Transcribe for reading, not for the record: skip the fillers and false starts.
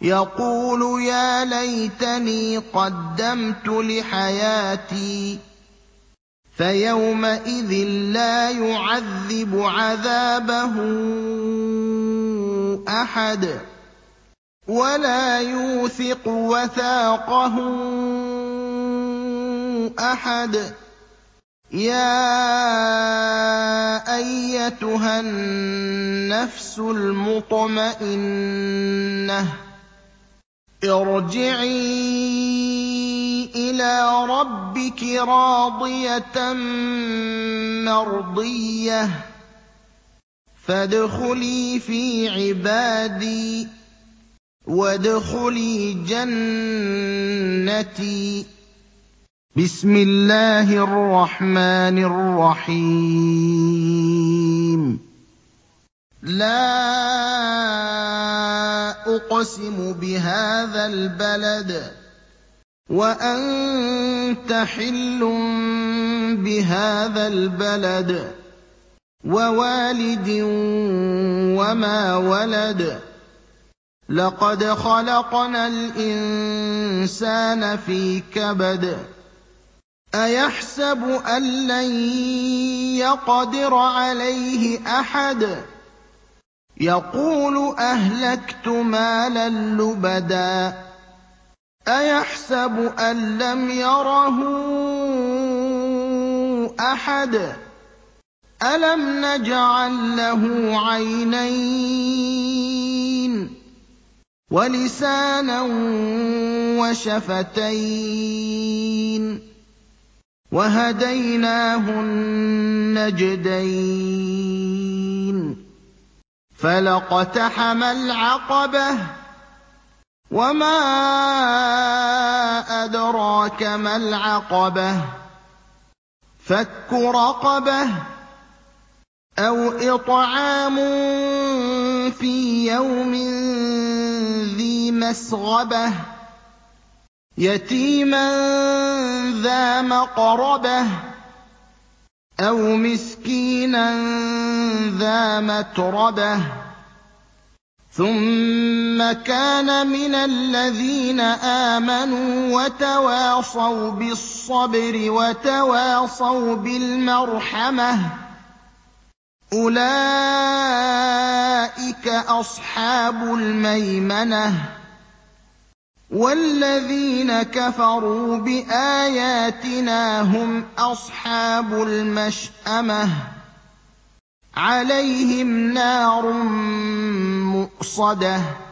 يقول يا ليتني قدمت لحياتي فيومئذ لا يعذب عذابه أحد ولا يوثق وثاقه أحد يا أيتها النفس المطمئنة ارجعي إلى ربك راضية مرضية فادخلي في عبادي وادخلي جنتي بسم الله الرحمن الرحيم لا أقسم بهذا البلد وأنت حل بهذا البلد ووالد وما ولد لقد خلقنا الإنسان في كبد أيحسب أن لن يقدر عليه أحد يقول أهلكت مالا لبدا أيحسب أن لم يره أحد ألم نجعل له عينين ولسانا وشفتين وهديناه النجدين فلاقتحم العقبة وما أدراك ما العقبة فك رقبة أو إطعام في يوم ذي مسغبة يتيما ذا مقربة أو مسكينا ذا متربة ثم كان من الذين آمنوا وتواصوا بالصبر وتواصوا بالمرحمة أولئك أصحاب الميمنة والذين كفروا بآياتنا هم أصحاب المشأمة عليهم نار مؤصدة